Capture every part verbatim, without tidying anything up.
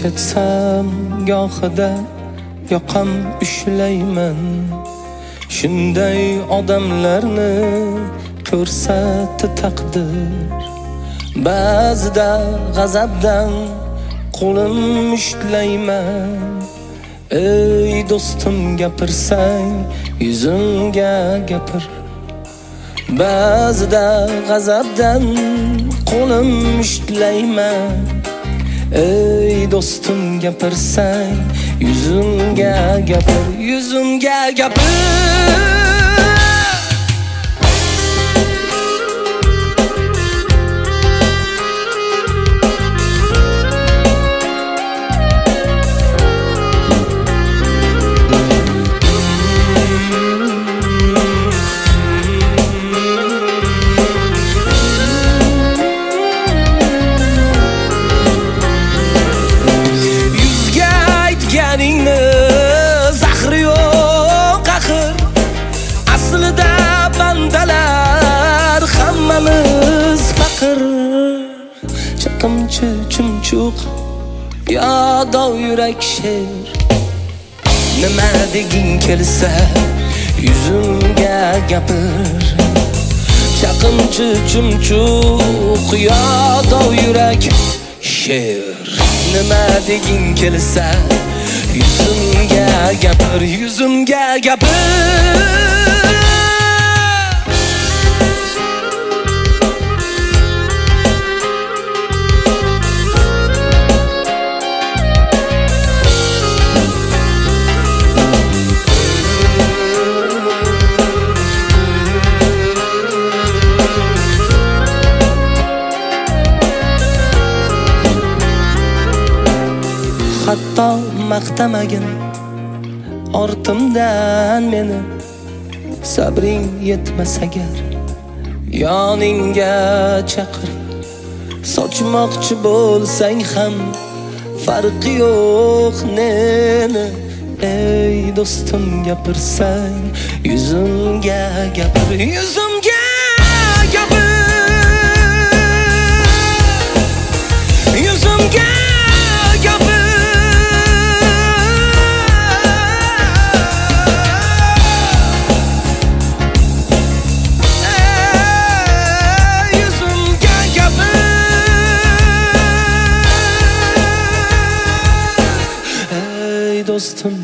ketsam gohida yoqam ushlayman. Shunday odamlarni ko'rsatdi taqdir. Ba'zida g'azabdan qo'lim mushtlayman. Ey do'stim gapirsang yuzimga gapir. Ba'zida g'azabdan qo'lim mushtlayman. Ey do'stim gapirsang yuzimga gapir, yuzimga gapir. Zahri yo'q axir. Aslida bandalar hammamiz faqir. Chaqimchi chumchuq yo'q yurak sher. Nima deging kelsa yuzimga gapir. Chaqimchi chumchuq yo'q yurak sher. Nima deging kelsa yuzimga gapir, yuzimga gapir. Hatto maqtamagin ortimdan meni. Sabring yetmas agar yoningga chaqir. Sochmoqchi bo'lsang ham farqi yo'q neni. Ey do'stim gapirsang yuzimga gapir, yuzimga gapir. Yuzimga dostum,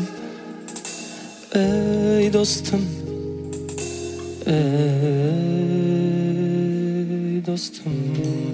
ey dostum, ey dostum.